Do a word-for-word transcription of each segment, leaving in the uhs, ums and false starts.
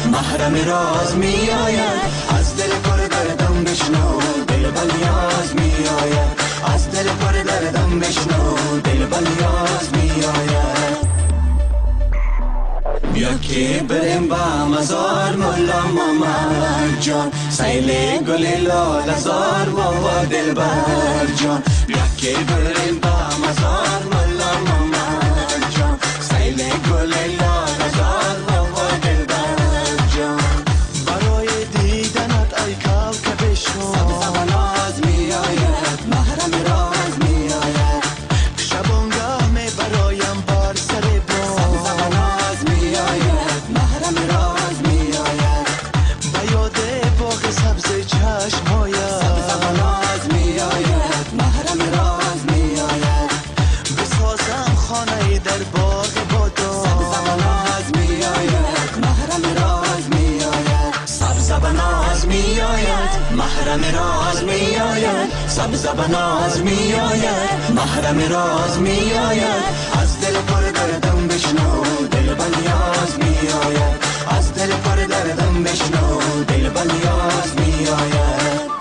محرم راز می آید از دل پر دردم بشنو دل بلیاز می آید از دل پر دردم بشنو دل بلیاز می آید بیا که بریم با مزار مولا محمد جان سیل گل لال زار بابا دل بر جان بیا که بریم با مزار مولا محمد جان سیل گل لال زار بابا دل بر جان برای دیدنت ای کوکب شو سبز و ناز می آید محرم راز می آید شبانگاه می برایم بار سر بام سبز و ناز می آید محرم راز می آید به یاد باغ سبز چشمهایت سبز و ناز می آید محرم راز می آید بسازم خانه در باغ بادام سبز و ناز می آید محرم راز می آید سبز و ناز می آید محرم راز می آید سبز و ناز می آید محرم راز می آید از دل پر دردم بشنو دل بلیاز می آید از دل پر دردم بشنو دل بلیاز می آید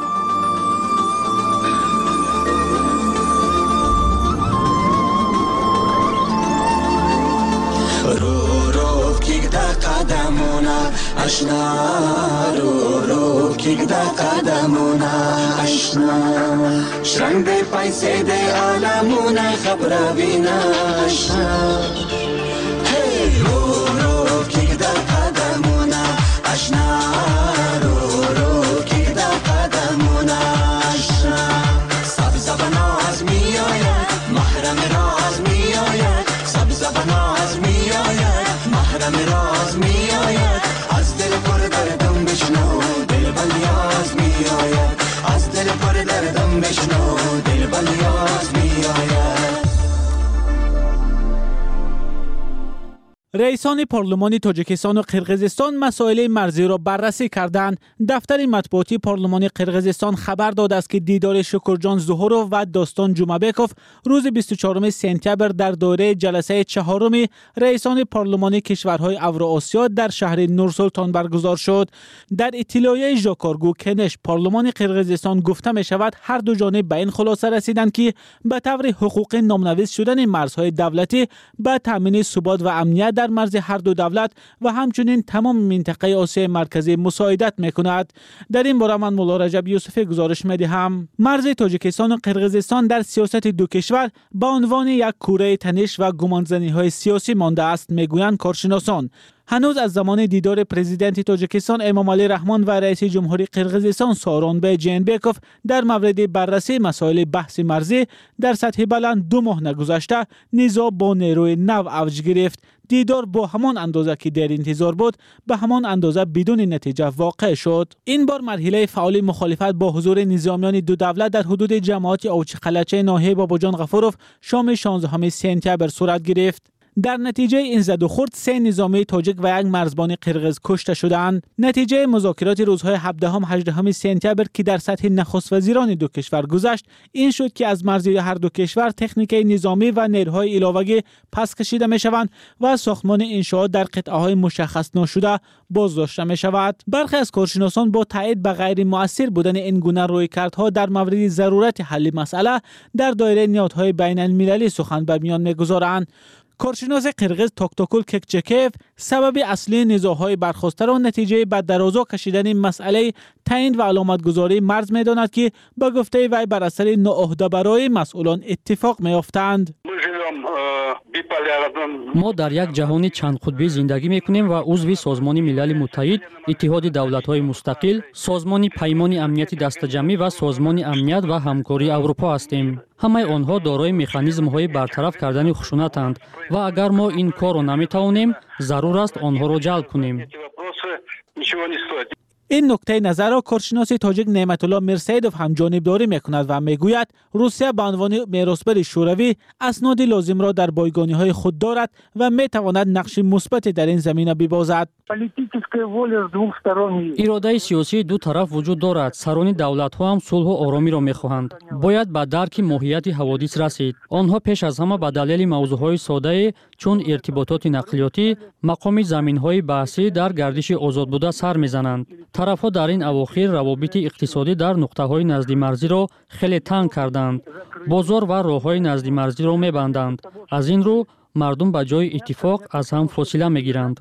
رو رو کیک دا قدمونا اشنا رو رو کیک دا قدمونا اشنا شرنگ دی پیسه دی عالمونا خبر بینا اشنا رو رو کیک دا قدمونا اشنا رو رو کیک دا قدمونا اشنا سبز و ناز می آید محرم راز می آید سبز و ناز می آید محرم راز می آید از دل پر دردم بشنو دل بلیاز می آید از دل پر دردم بشنو دل بلیاز می آید رئیسان پارلمان تاجیکستان و قرقیزستان مسائل مرزی را بررسی کردند. دفتر مطبوعاتی پارلمان قرقیزستان خبر داده است که دیدار شکرجان زهورو و داستان جومبکوف روز بیست و چهارم سپتامبر در دوره جلسه چهارم رئیسان پارلمانی کشورهای اوراسیا در شهر نورسلطان برگزار شد. در اطلاعیه ژاکارگو کنش پارلمان قرقیزستان گفته می شود هر دو جانب به این خلاصه رسیدند که به طور حقوق نامنویس شدن مرزهای دولتی به تامین ثبات و امنیت در مرز هر دو دولت و همچنین تمام منطقه آسیای مرکزی مساعدت میکند. در این باره من مولا رجب یوسفی گزارش میدهم. مرز تاجیکستان و قرقیزستان در سیاست دو کشور به عنوان یک کوره تنش و گمانزنی های سیاسی مانده است میگویند کارشناسان. هنوز از زمان دیدار پرزیدنت تاجیکستان امامعلی رحمان و رئیس جمهوری قرقیزستان سورونبای جینبکوف در مورد بررسی مسائل بحث مرزی در سطح بلند دو ماه نگذشته، نزاع با نیروی نو اوج گرفت. دیدار با همان اندازه که در انتظار بود به همان اندازه بدون نتیجه واقع شد. این بار مرحله فعال مخالفت با حضور نظامیان دو دولت در حدود جماعت اوچقلچه ناحیه باباجان غفوروف شام شانزدهم سپتامبر صورت گرفت. در نتیجه این زد و خورد سه نظامی تاجیک و یک مرزبان قرقیز کشته شدند. نتیجه مذاکرات روزهای هفدهم هجدهم سپتامبر که در سطح نخست وزیران دو کشور گذشت این شد که از مرزی هر دو کشور تکنیک نظامی و نیروهای علاوه‌ای پس کشیده می شوند و ساختمان انشاءات در قطعه‌های مشخص نشده بازداشته می شود. برخی از کارشناسان با تایید به غیر مؤثر بودن این گونه رویکردها در مورد ضرورت حل مسئله در دایره نهادهای بین المللی سخن به میان می‌گذارند. کارشناس قرقیز توکتوکول ککچکیف سبب اصلی نزاع‌های برخاسته را نتیجه به درازا کشیدن مسئله تعیین و علامتگذاری مرز می‌داند که با گفته وی بر اثر ناعهده برای مسئولان اتفاق می‌یافتند. ما در یک جهان چند قطبی زندگی می‌کنیم و عضو سازمان ملل متحد، اتحاد دولت‌های مستقل، سازمان پیمان امنیت دسته‌جمعی و سازمان امنیت و همکاری اروپا هستیم. همه آنها دارای مکانیزم‌های برطرف کردن خشونت‌اند و اگر ما این کار را نمی‌توانیم، ضرور است آنها را جلب کنیم. این نکته نظر را کارشناس تاجیک نعمت الله میرسیدوف هم جانبداری میکند و میگوید روسیه به عنوان میراثبر شوروی اسناد لازم را در بایگانی‌های خود دارد و میتواند نقش مثبتی در این زمینه ببازد. اراده سیاسی دو طرف وجود دارد. سران دولت‌ها هم صلح و آرامی را می‌خواهند. باید به درک ماهیت حوادث رسید. آنها پیش از همه به دلیل موضوعهای ساده چون ارتباطات نقلیاتی، مقام زمین‌های بحثی در گردش آزاد بوده سر می‌زنند. طرف‌ها در این اواخر روابط اقتصادی در نقطه‌های نزدی مرزی را خیلی تنگ کردند. بازار و راه‌های نزدی مرزی را می‌بندند. از این رو مردم به جای اتفاق از هم فاصله می‌گیرند.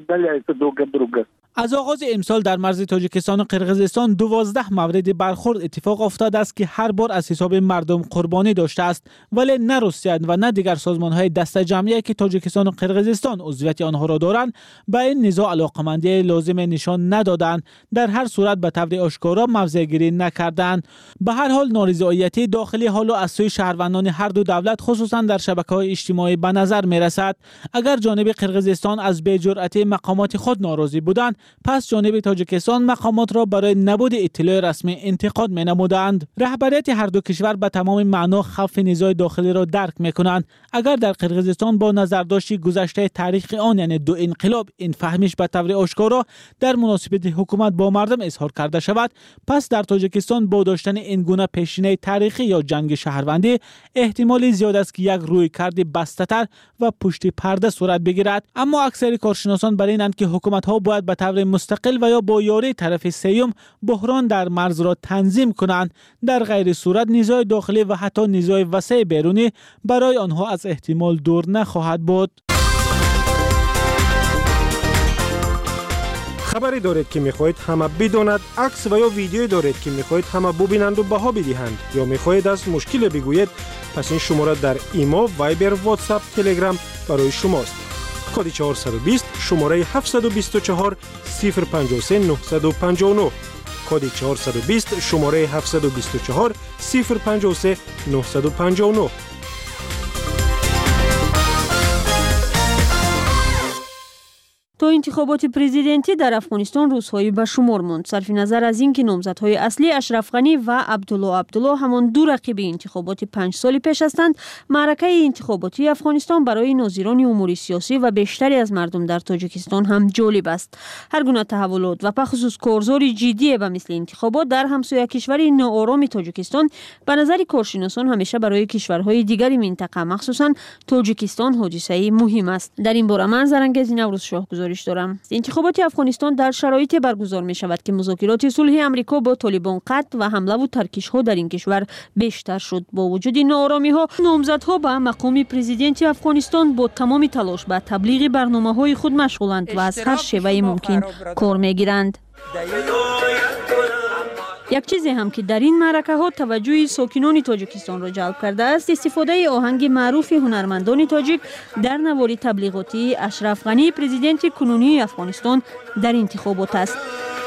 از آغاز امسال در مرز تاجیکستان و قرقیزستان دوازده مورد برخورد اتفاق افتاده است که هر بار از حساب مردم قربانی داشته است، ولی نه روسیه و نه دیگر سازمان‌های دسته جمعی که تاجیکستان و قرقیزستان عضویت آنها را دارند به این نزاع علاقمندی لازم نشان ندادند. در هر صورت به طور آشکارا موضع گیری نکردند. به هر حال نارضایتی داخلی حالا از سوی شهروندان هر دو دولت خصوصا در شبکه‌های اجتماعی به نظر می‌رسد. اگر جانب قرقیزستان از بی‌جرأتی مقامات خود ناراضی بودند، پس جانب تاجیکستان مقامات را برای نبود اطلاع رسمی انتقاد می نمودند. رهبریت هر دو کشور به تمام معنا خوف نزاع داخلی را درک می کنند. اگر در قرقیزستان با نظرداشتی گذشته تاریخ آن یعنی دو انقلاب این فهمش به طور آشکارا در مناسبت حکومت با مردم اظهار کرده شود، پس در تاجیکستان با داشتن این گونه پیشینه تاریخی یا جنگ شهروندی احتمال زیاد است که یک رویکرد بسته‌تر و پشت پرده صورت بگیرد. اما اکثر کارشناسان بر اینند که حکومت‌ها باید به طور مستقل و یا با یاری طرف سوم بحران در مرز را تنظیم کنند. در غیر صورت نزاع داخلی و حتی نزاع وسیع بیرونی برای آنها از احتمال دور نخواهد بود. خبری دارید که میخواهید همه بداند، عکس و یا ویدیویی دارید که میخواهید همه ببینند و بها بدهند یا میخواهید از مشکل بگویید، پس این شماره در ایما، وایبر، واتساپ، تلگرام برای شماست. کد چهارصد و بیست شماره هفتصد و بیست و چهار صفر پنجاه و سه نهصد و پنجاه و نه. کد چهارصد و بیست شماره هفتصد و بیست و چهار صفر پنجاه و سه نهصد و پنجاه و نه. تا انتخابات پرزیدنتی در افغانستان روزهایی به شمار ماند. صرف نظر از اینکه نامزدهای اصلی اشرف غنی و عبدالله عبدالله همان دو رقیب انتخابات پنج سال پیش هستند، معرکه انتخاباتی افغانستان برای ناظران امور سیاسی و بیشتری از مردم در تاجیکستان هم جالب است. هر گونه تحولات و بخصوص کارزار جدی به مثل انتخابات در همسایه کشور ناآرام تاجیکستان به نظر کارشناسان همیشه برای کشورهای دیگر منطقه مخصوصا تاجیکستان حادثه مهم است. در این باره من زرنگز نوروز شاه دارم. انتخابات افغانستان در شرایطی برگزار می شود که مذاکرات صلح امریکا با طالبان قطع و حمله و ترکش ها در این کشور بیشتر شد. با وجود ناآرامی ها، نامزدها به مقام پرزیدنت افغانستان با تمام تلاش به تبلیغ برنامه های خود مشغولند و از هر شیوه ممکن کار می گیرند. یک چیزی هم که در این معرکه ها توجه ساکنان تاجیکستان را جلب کرده است، استفاده آهنگ معروف هنرمندان تاجیک در نوار تبلیغاتی اشرف غنی پرزیدنت کنونی افغانستان در انتخابات است.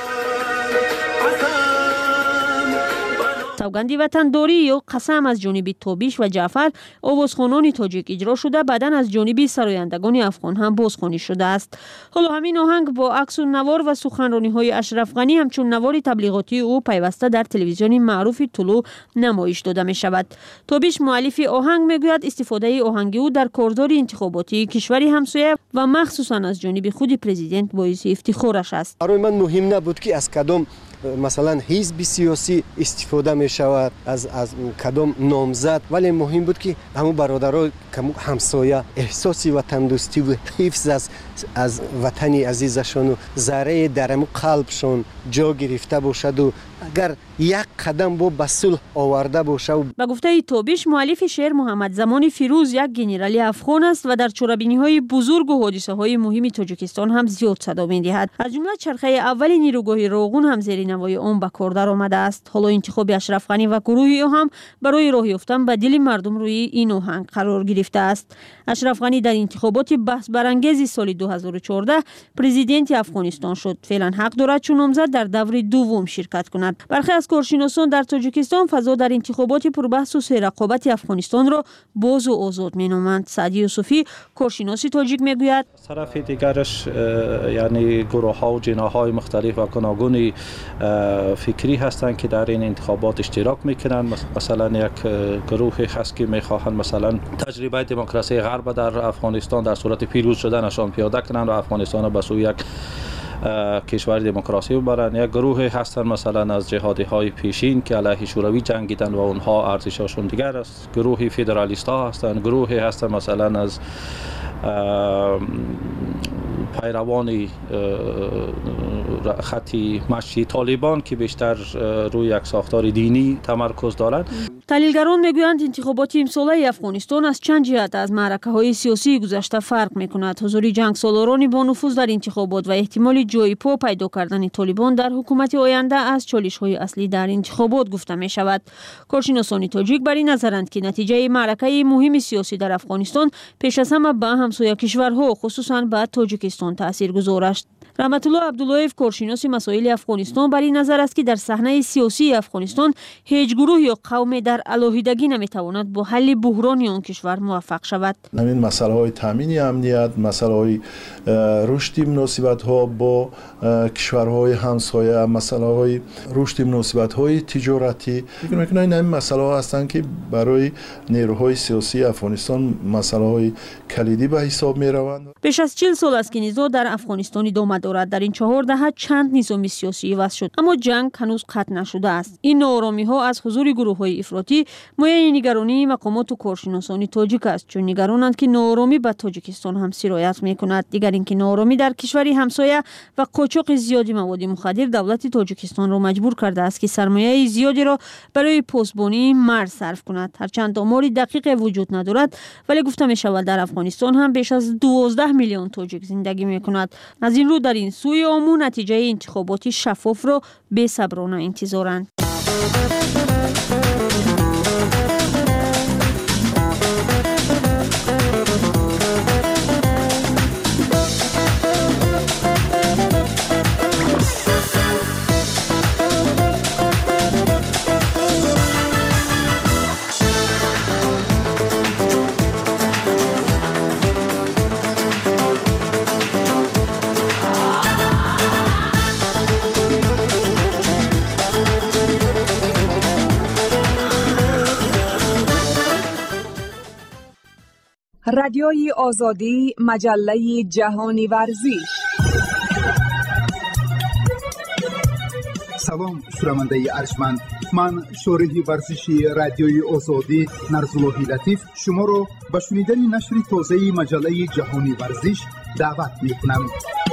سوگند وطنداری یا قسم از جانب تابیش و جعفر آوازخوانان تاجیک اجرا شده، بعداً از جانب سرایندگان افغان هم بازخوانی شده است. حالا همین آهنگ با عکس و نوار و سخنرانی های اشرف غنی همچون نوار تبلیغاتی او پیوسته در تلویزیون معروف طلوع نمایش داده می شود. تابیش مؤلف آهنگ می گوید استفاده آهنگ او در کارزار انتخاباتی کشوری همسایه و مخصوصاً از جانب خود پرزیدنت باعث افتخارش است. برای من مهم نبود که از کدام مثلا حزب سیاسی استفاده می شود، از از کدام نامزد، ولی مهم بود که همون برادرها همسایه احساس وطن دوستی و حفظ از از وطن عزیزشان و ذره درم قلبشان جا گرفته باشد و اگر یک قدم با به صلح آورده باشه. به گفته تابیش مؤلف شعر محمد زمان فیروز یک ژنرال افغان است و در چرابینی‌های بزرگ و حادثه‌های مهم تاجیکستان هم زیاد صدا می‌دهد. از جمله چرخه اول نیروگاه راغون هم زیر نوای آن به کار درآمده است. حالا انتخاب اشرف اشرف غنی و گروه او هم برای راه یافتن به دل مردم روی این آهنگ قرار گرفته است. اشرف غنی در انتخابات بحث برانگیز سال دو هزار و چهارده پرزیدنت افغانستان شد. فعلا حق دارد چون نامزد در دور دوم شرکت کند. برخی از کارشناسان در تاجیکستان فضا در انتخابات پربحث و سررقابت افغانستان را باز و آزاد مینامند. سعدی یوسفی کارشناس تاجیک میگوید طرف دیگرش یعنی گروه ها و جناح های مختلف و گوناگون فکری هستند که در این انتخابات اشتراک میکنند. مثلا یک گروه هست که میخواهند مثلا تجربه دموکراسی غرب در افغانستان در صورت پیروز شدنشان پیاده کنند و افغانستان را به سوی یک کشور دموکراسی ببرند. یک گروه هستند مثلا از جهادی های پیشین که علیه شوروی جنگیدند و اونها ارزششون دیگر است. گروه فدرالیست ها هستند. گروه هستند مثلا از پیروان خطی مشی طالبان که بیشتر روی یک ساختار دینی تمرکز دارند. تحلیلگران میگویند انتخابات امساله افغانستان از چند جهت از معرکه‌های سیاسی گذشته فرق می‌کند. حضور جنگسالاران با نفوذ در انتخابات و احتمال جای پا پیدا کردن طالبان در حکومت آینده از چالش‌های اصلی در انتخابات گفته می‌شود. کارشناسان تاجیک بر این نظرند که نتیجه معرکه مهم سیاسی در افغانستان پیش از همه به همسایه کشورها خصوصاً به تاجیکستان تاثیرگذار است. رحمت الله عبداللهیف کارشناس مسائل افغانستان بر این نظر است که در صحنه سیاسی افغانستان هیچ گروه یا قوم در علاهیدگی نمیتواند با حل بحران آن کشور موفق شود. همین مسئله های تامین امنیت، مسئله های رشد مناسبت ها با کشورهای همسایه، مسئله های رشد مناسبت های تجارتی، فکر میکنم این همین مسئله ها هستند که برای نیروهای سیاسی افغانستان مسئله های کلیدی به حساب می روند. بیش از چهل سال است که نزاع در افغانستان ادامه دارد. در این چهار دهه چند نظام سیاسی عوض شد اما جنگ هنوز قطع نشده است. این ناآرامی ها از حضور گروه های افراطی مایه نگرانی مقامات و کارشناسان تاجیک است، چون نگرانند که ناآرامی به تاجیکستان هم سرایت میکند. دیگر اینکه ناآرامی در کشوری همسایه و قاچاق زیادی مواد مخدر دولت تاجیکستان را مجبور کرده است که سرمایه زیادی را برای پاسبانی مرز صرف کند. هرچند آمار دقیق وجود ندارد ولی گفته می شود در افغانستان هم بیش از دوازده میلیون تاجیک زندگی می کند. از این رو در این سوی آمو نتیجه انتخاباتی شفاف را بی‌صبرانه انتظارند. رادیوی آزادی، مجله جهانی ورزش. سلام شنونده ارجمند، من شارح ورزشی رادیوی آزادی نرزالله لطیف شما را به شنیدن نشر تازه مجله جهانی ورزش دعوت می‌کنم.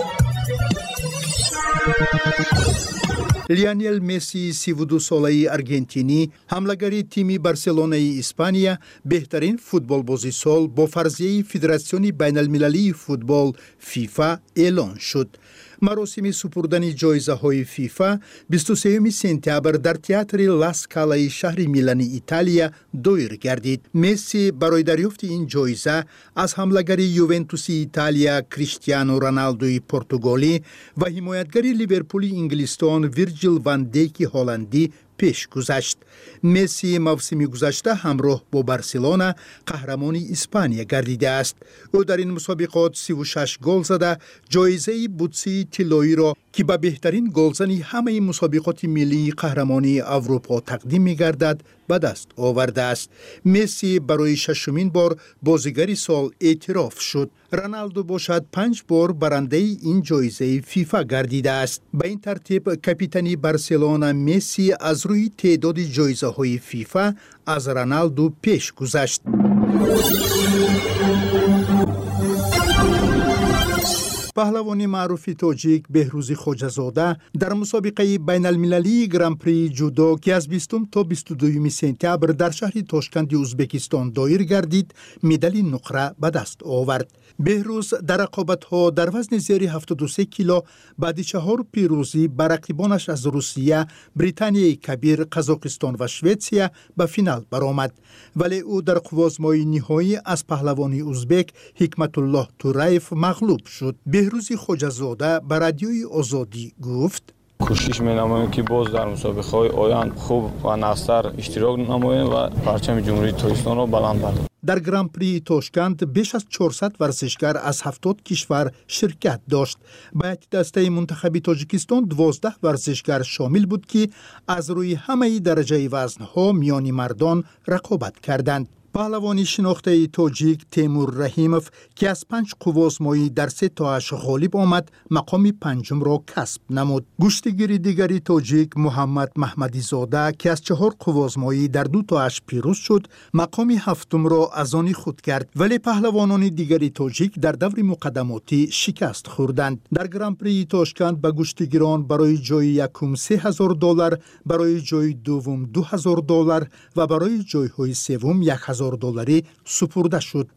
لیونل مسی سی و دو ساله ارژانتینی حمله‌گری تیم بارسلونای اسپانیا بهترین فوتبال بازی سال با فرضیه فدراسیون بین المللی فوتبال فیفا اعلان شد. مراسم سپردن جایزه های فیفا بیست و سوم سپتامبر در تئاتر لا اسکالا شهر میلان ایتالیا دایر گردید. مسی برای دریافت این جایزه از حمله‌گر یوونتوس ایتالیا کریستیانو رونالدو پرتغالی و حمایتگر لیورپول انگلستان ویرجیل وان دیک هلندی پیش گذشت. مسی موسم گذشته همراه با بارسلونا قهرمان اسپانیا گردیده است. او در این مسابقات سی و شش گل زده جایزه بوتسی طلایی را که به بهترین گلزن همه مسابقات ملی قهرمانی اروپا تقدیم می‌گردد به دست آورده است. مسی برای ششمین بار بازیگر سال اعتراف شد. رونالدو باشد پنج بار برنده این جایزه فیفا گردیده است. به این ترتیب کاپیتان بارسلونا مسی از روی تعداد جایزه های فیفا از رونالدو پیش گذشت. پهلوان معروف تاجیک بهروز خواجه‌زاده در مسابقه بین المللی گرانپری جودو که از بیستم تا بیست و دوم سپتامبر در شهر تاشکند ازبکستان دایر گردید مدال نقره به دست آورد. بهروز در رقابت‌ها در وزن زیر هفتاد و سه کیلو بعد چهار پیروزی بر رقیبانش از روسیه، بریتانیای کبیر، قزاقستان و شویتسیا به فینال برآمد، ولی او در قوازمای نهایی از پهلوان ازبک حکمت الله تورایف مغلوب شد. بهروز خواجه‌زاده به رادیوی آزادی گفت: کوشش می‌نماییم که باز در مسابقه‌های آینده خوب و نصر اشتراک نماییم و پرچم جمهوری تاجیکستان را بلند برداریم. در گرانپری تاشکند بیش از چهارصد ورزشکار از هفتاد کشور شرکت داشت. به دسته منتخب تاجیکستان دوازده ورزشکار شامل بود که از روی همه درجه وزن‌ها میان مردان رقابت کردند. پهلوانی شناخته تاجیک تیمور رحیموف که از پنج قوازمایی در سه تاش غالب آمد مقام پنجم را کسب نمود. گشتگیر دیگری تاجیک محمد محمدی زاده که از چهار قوازمایی در دو تاش پیروز شد مقام هفتم را از آن خود کرد، ولی پهلوانان دیگری تاجیک در دور مقدماتی شکست خوردند. در گرانپری تاشکند به گشتگیران برای جای یکم سه هزار دلار، برای جای دوم دو هزار دلار و برای جایهای سوم یک هزار دلاری سپرده شد.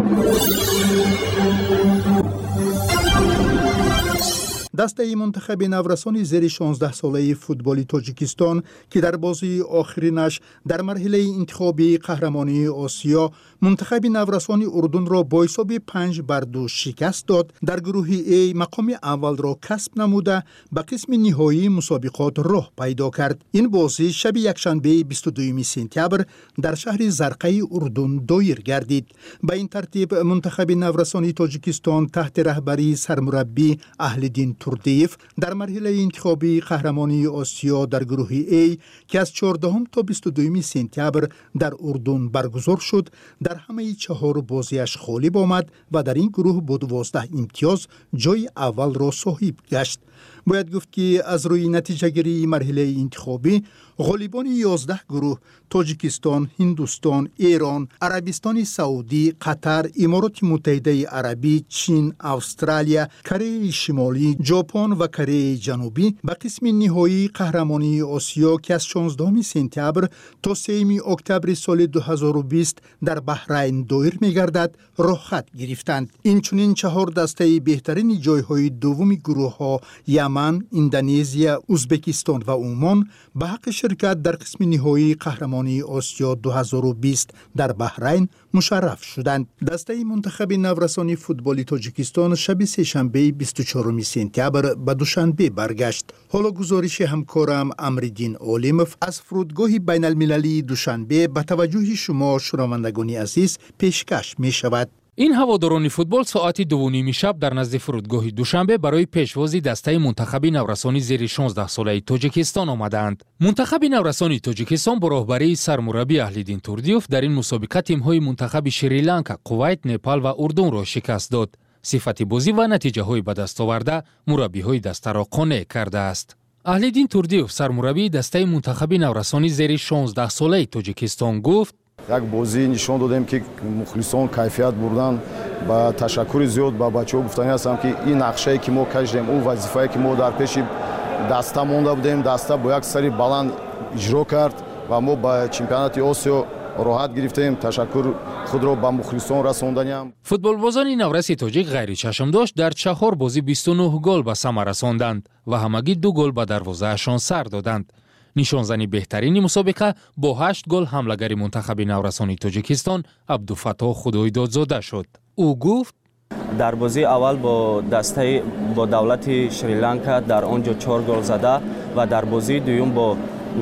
دسته منتخب نورسان زیر شانزده ساله فوتبالی تاجیکستان که در بازی آخرینش در مرحله انتخابی قهرمانی آسیا منتخب نورسان اردن را با حساب پنج بر دو شکست داد، در گروه ای مقام اول را کسب نموده به قسم نهایی مسابقات راه پیدا کرد. این بازی شب یکشنبه بیست و دوم سپتامبر در شهر زرقه اردن دایر گردید. به این ترتیب منتخب نورسان تاجیکستان تحت رهبری سرمربی اهل‌دین توردیف در مرحله انتخابی قهرمانی آسیا در گروه ای که از چهاردهم تا بیست و دوم سپتامبر در اردن برگزار شد در همه چهار بازیش غالب آمد و در این گروه با دوازده امتیاز جای اول را صاحب گشت. باید گفت که از روی نتیجه گیری مرحله انتخابی غالبان یازده گروه تاجیکستان، هندوستان، ایران، عربستان سعودی، قطر، امارات متحده عربی، چین، استرالیا، کره شمالی، ژاپن و کره جنوبی به قسم نهایی قهرمانی آسیا که از شانزدهم سپتامبر تا سوم اکتبر سال دو هزار و بیست در بحرین دایر می‌گردد راه خط گرفتند. این چنین چهار دسته بهترین جایهای دوم گروه ها یمن، اندونزیا، ازبکستان و عمان به حق شرکت در قسم نهایی قهرمانی آسیا دو هزار و بیست در بحرین مشرف شدند. دسته منتخب نورسانی فوتبالی تاجیکستان شب سه‌شنبه بیست و چهارم سپتامبر به دوشنبه برگشت. حالا گزارش همکارم امردین عالموف از فرودگاه بین المللی دوشنبه به توجه شما شنوندگان عزیز پیشکش می شود. این هواداران فوتبال ساعت دو و نیم شب در نزد فرودگاه دوشنبه برای پیشوازی دسته منتخب نورسانی زیر شانزده ساله تاجیکستان آمدند. منتخب نورسانی تاجیکستان با راهبری سرمربی اهل‌دین توردیوف در این مسابقه تیم‌های منتخب شریلانکا، کویت، نپال و اردن را شکست داد. صفت بازی و نتیجه‌های به دست آورده مربی‌های دسته را قانع کرده است. اهل‌دین توردیوف سرمربی دسته منتخب نورسانی زیر شانزده ساله تاجیکستان گفت: یک بازی نشان دادیم که مخلصان کیفیت بردن. با تشکر زیاد با بچه‌ها گفتنی هستم که این نقشه‌ای که ما کشیدیم، اون وظیفه‌ای که ما در پیش دسته مونده بودیم، دسته با یک سری بلند اجرا کرد و ما با چمپیونات آسیا راحت گرفتیم. تشکر خود را به مخلصان رساندیم. فوتبالبازان نورس تاجیک غیر چشم داشت در چهار بازی بیست و نه گل به ثمر رساندند و همگی دو گل به دروازه‌شان سر دادند. نشانزنی بهترین مسابقه با هشت گل حمله‌گر منتخب نورسانی تاجیکستان عبدالفتاح خدایدادزاده شد. او گفت: در بازی اول با دسته با دولت شریلانکا در آنجا چهار گل زده و در بازی دوم با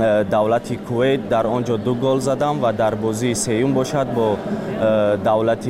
دولت کویت در آنجا دو گل زدم و در بازی سوم باشد با دولت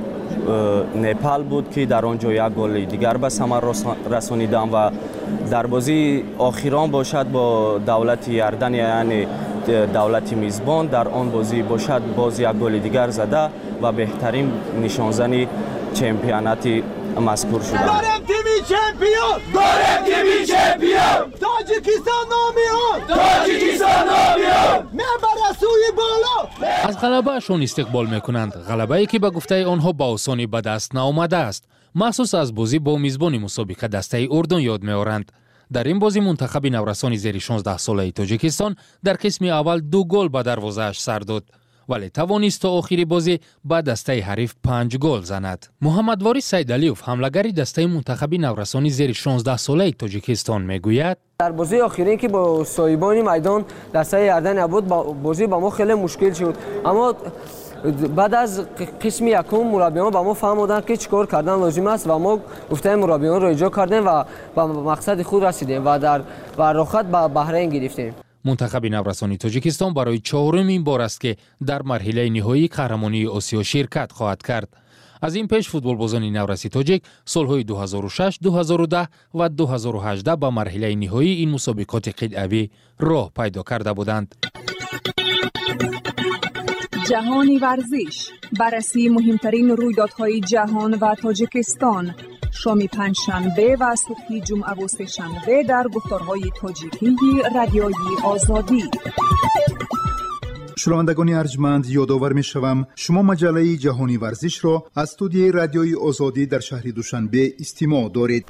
نپال بود که در آنجا یک گل دیگر به ثمر رسانیدم و در بازی آخران باشد با دولت یردن یعنی دولت میزبان در آن بازی باشد باز یک گل دیگر زده و بهترین نشانزنی چمپیونات مذکور شده. دارم تیمی چمپیون، دارم تیمی چمپیون، تاجیکستان نامیان، تاجیکستان نامیان، میبره سوی بالا. از غلبه شون استقبال میکنند، غلبه‌ای که به گفته آنها با آسانی به دست نآمده است. مخصوص از بازی با میزبان مسابقه دسته اردن یاد می‌آورند. در این بازی منتخب نورسان زیر شانزده ساله تاجیکستان در قسم اول دو گل به دروازه‌اش سر داد، ولی توانست تا آخر بازی به دسته حریف پنج گل زند. محمد واریس سیدعلیوف حمله‌گری دسته منتخب نورسان زیر شانزده ساله تاجیکستان میگوید در بازی آخرین که با صاحبان میدان دسته اردن بود بازی با ما خیلی مشکل شد، اما بعد از قسم یکم مربیان با ما فهمیدن که چیکار کردن لازم است و ما گفته مربیان را اجرا کردیم و به مقصد خود رسیدیم و در و راحت به بحرین گرفتیم. منتخب نورسان تاجیکستان برای چهارمین بار است که در مرحله نهایی قهرمانی آسیا شرکت خواهد کرد. از این پیش فوتبالبازان نورسی تاجیک سالهای دو هزار و شش، دو هزار و ده و دو هزار و هجده به مرحله نهایی این مسابقات قلعوی راه پیدا کرده بودند. جهانی ورزش، بررسی مهمترین رویدادهای جهان و تاجیکستان، شام پنجشنبه و صبح جمعه و سه‌شنبه در گفتارهای تاجیکی رادیوی آزادی. شنوندگان ارجمند، یادآور می‌شوم شما مجله جهانی ورزش را از استودیوی رادیوی آزادی در شهر دوشنبه استماع دارید.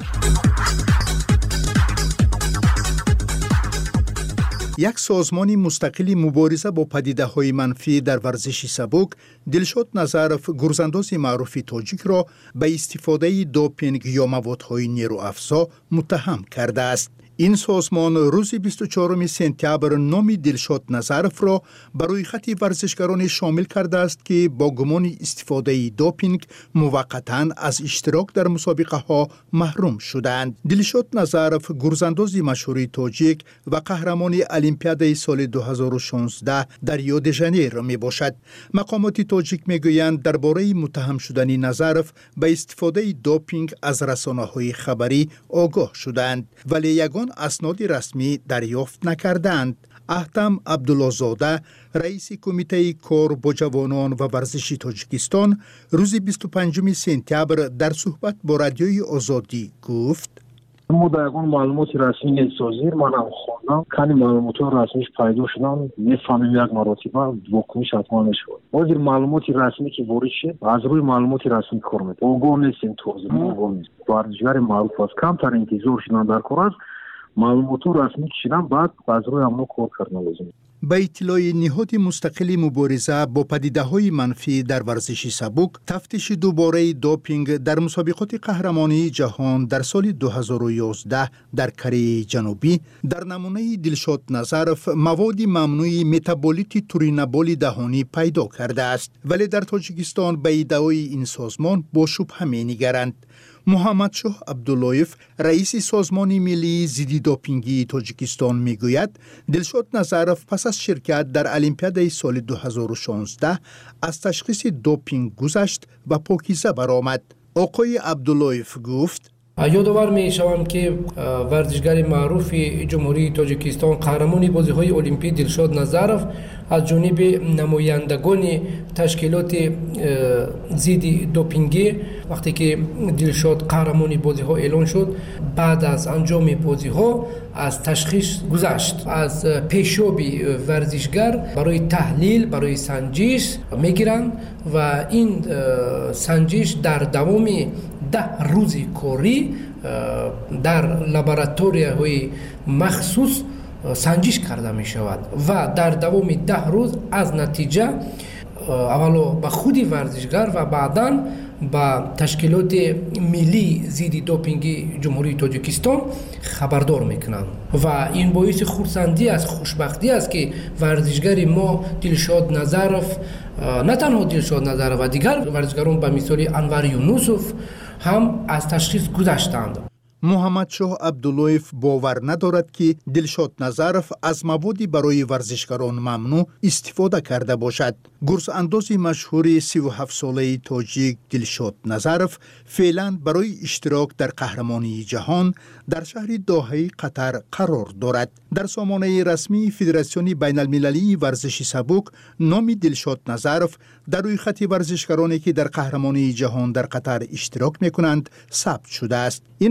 یک سازمان مستقل مبارزه با پدیده‌های منفی در ورزش سبک، دلشاد نظرف، گرزانداز معروف تاجیک را به استفاده دوپینگ یا موادهای نیروافزا متهم کرده است. این سازمان روز بیست و چهارم سپتامبر نام دلشاد نظرف را برای خط ورزشکاران شامل کرده است که با گمان استفاده دوپینگ موقتاً از اشتراک در مسابقه ها محروم شدند. دلشاد نظرف گرزانداز مشهور تاجیک و قهرمان المپیاد سال دو هزار و شانزده در ریو د ژانیر می باشد. مقامات تاجیک می گویند درباره متهم شدن نظرف به استفاده دوپینگ از رسانه‌های خبری آگاه شدند، ولی یگان اسناد رسمی دریافت نکردند. احتم عبدالله زاده، رئیس کمیته کار با جوانان و ورزش تاجیکستان، روز بیست و پنجم سپتامبر در صحبت با رادیوی آزادی گفت: ما در یگان معلومات رسمی سازیر منم خوندم کنی معلومات رسمیش پیدا شدن میفهمیم یک مراتبه واکنش حتما میشود. وزیر معلومات رسمی که وارد شد از روی معلومات رسمی کار میکنه. آگاه نیستیم توضیح آگاه نیست. ورزشکار معروف است کمتر انتظار شدن در کار است. معلومات رسمی کشیدن بعد از روی امنو کار کردن لازم. به اطلاع نهاد مستقل مبارزه با پدیده‌های منفی در ورزش سبک، تفتیش دوباره دوپینگ در مسابقات قهرمانی جهان در سال دو هزار و یازده در کره جنوبی در نمونه دلشاد نظرف مواد ممنوع متابولیت تورینابول دهانی پیدا کرده است، ولی در تاجیکستان به ادعای این سازمان با شبهه می‌نگرند. محمد شاه عبداللهیف، رئیس سازمان ملی ضد دوپینگی تاجیکستان میگوید دلشاد نظرف پس از شرکت در المپیاد سال دو هزار و شانزده از تشخیص دوپینگ گذشت و پاکیزه برآمد. آقای عبداللهیف گفت: یادآور می شوم که ورزشگر معروف جمهوری تاجیکستان قهرمان بازی‌های المپیک دلشاد نظرف از جانب نمایندگان تشکیلات ضد دوپینگی وقتی که دلشاد قهرمان بازی‌ها اعلان شد بعد از انجام بازی‌ها از تشخیص گذشت. از پیشاب ورزشگر برای تحلیل برای سنجش میگیرند و این سنجش در دوام ده روز کاری در لابراتوری‌های مخصوص سنجش کرده می شود و در دوام ده روز از نتیجه اولا به خود ورزشگر و بعداً با تشکیلات ملی ضد دوپینگ جمهوری تاجیکستان خبردار میکنند و این باعث خرسندی است، خوشبختی است که ورزشگر ما دلشاد نظرف، نه تنها دلشاد نظرف و دیگر ورزشگران به مثال انور یونوسوف هم از تشخیص گذشتند. محمد شاه عبداللهیف باور ندارد که دلشاد نظرف از موادی برای ورزشکاران ممنوع استفاده کرده باشد. گرز انداز مشهور سی و هفت ساله تاجیک دلشاد نظرف فعلا برای اشتراک در قهرمانی جهان در شهر دوحه قطر قرار دارد. در سامانه رسمی فدراسیون بین المللی ورزش سبک نام دلشاد نظرف در روی خط ورزشکارانی که در قهرمانی جهان در قطر اشتراک می کنند ثبت شده است. این مسابقه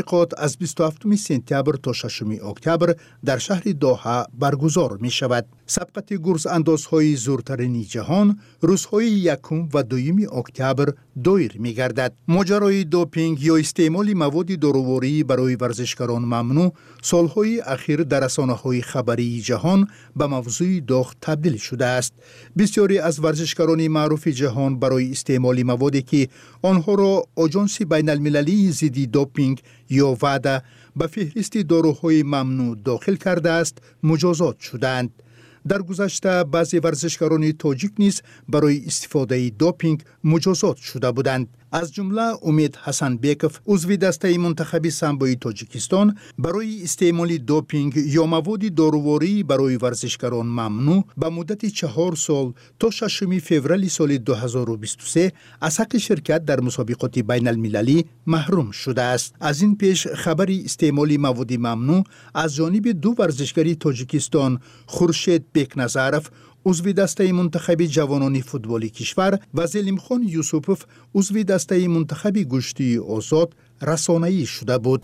مسابقات از بیست و هفتم سپتامبر تا ششم اکتبر در شهر دوحه برگزار می شود. سبقت گرز اندازهای زورترین جهان روزهای یکم و دوم اکتبر دایر می گردد. ماجرای دوپینگ یا استعمال مواد دارویی برای ورزشکاران ممنوع سالهای اخیر در رسانه‌های خبری جهان به موضوع داغ تبدیل شده است. بسیاری از ورزشکاران معروف جهان برای استعمال موادی که آنها را آژانس بین المللی ضد دوپینگ یا ودا به فهرست داروهای ممنوع داخل کرده است مجازات شدند. در گذشته بعضی ورزشکاران تاجیک نیز برای استفاده دوپینگ مجازات شده بودند. از جمله امید حسن بیکوف عضو دسته منتخب سامبوی تاجیکستان برای استعمال دوپینگ یا مواد دارویی برای ورزشکاران ممنوع به مدت چهار سال تا ششم فوریه سال دو هزار و بیست و سه از حق شرکت در مسابقات بین المللی محروم شده است. از این پیش خبری استعمال مواد ممنوع از جانب دو ورزشکار تاجیکستان خورشید بیکنظرف عضو دسته منتخب جوانان فوتبالی کشور و زلیمخان یوسفوف عضو دسته منتخب گشتی آزاد رسانه‌ای شده بود.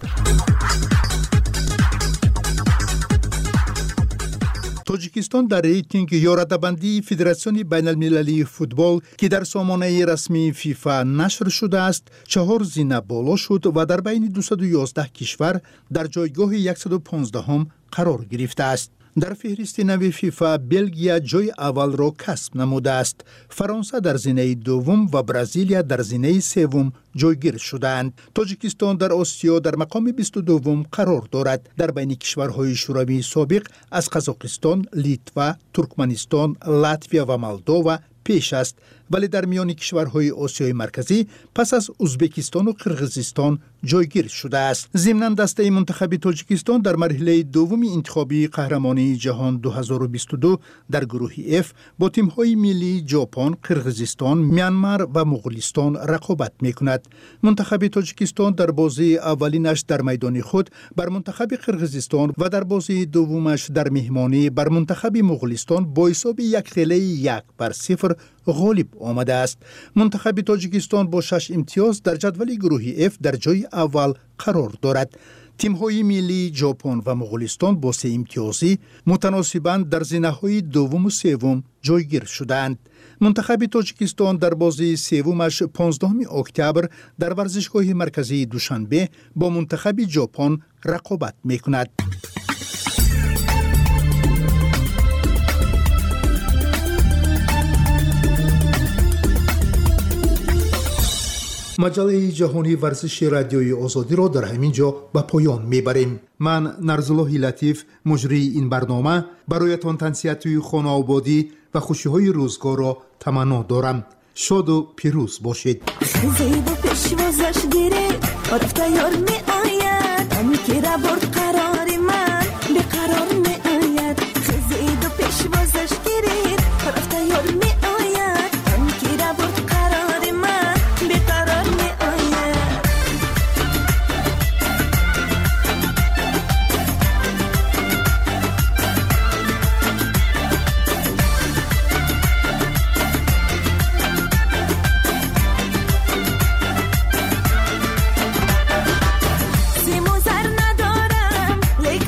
تاجیکستان در ریتینگ یا رده‌بندی فدراسیون بین المللی فوتبال که در سامانه رسمی فیفا نشر شده است چهار زینه بالا شد و در بین دویست و یازده کشور در جایگاه صد و پانزده هم قرار گرفته است. در فهرست نو فیفا بلژیا جای اول را کسب نموده است. فرانسه در زینه دوم و برزیلیا در زینه سوم جایگیر شدند. تاجیکستان در آسیا در مقام بیست و دوم قرار دارد. در بین کشورهای شوروی سابق از قزاقستان، لیتوا، ترکمنستان، لاتویا و مولدووا پیش است، ولی در میان کشورهای آسیای مرکزی پس از ازبکستان و قرقیزستان جایگیر شده است. ضمناً دسته منتخب تاجیکستان در مرحله دوم انتخابی قهرمانی جهان دو هزار و بیست و دو در گروه اف با تیم‌های ملی ژاپن، قرقیزستان، میانمار و مغولستان رقابت می‌کند. منتخب تاجیکستان در بازی اولینش در میدان خود بر منتخب قرقیزستان و در بازی دومش در مهمانی بر منتخب مغولستان با حساب یک خیلی یک بر صفر غالب آمده است. منتخب تاجیکستان با شش امتیاز در جدول گروه اف در جای اول قرار دارد. تیم‌های ملی ژاپن و مغولستان با سه امتیازی متناسباً در زینه‌های دوم و سوم جایگیر شدند. منتخب تاجیکستان در بازی سومش پانزدهم اکتبر در ورزشگاه مرکزی دوشنبه با منتخب ژاپن رقابت می‌کند. مجله جهانی ورزش رادیوی آزادی را در همین جا به پایان میبریم. من نرزالله لطیف مجری این برنامه برایتان تنصیحات خانه آبادی و خوشی های روزگار را تمنا دارم. شاد و پیروز باشید. زید و پیشوازش گیره رفته یار می آید همی که را برد قرار من به قرار می آید. زید و پیشوازش گیره رفته یار می آید همی که را برد قرار من به قرار می آید. سیم و زر ندارم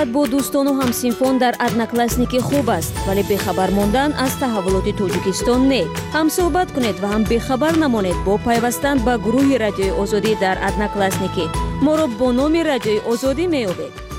صحبت با دوستان و همسینفان در ادناکلاسنیکی خوب است، ولی بخبر ماندن از تحولات تاجیکستان نه. هم صحبت کنید و هم بخبر نمانید با پیوستن به گروه رادیوی آزادی در ادناکلاسنیکی. ما را با نام رادیوی آزادی می‌یابید.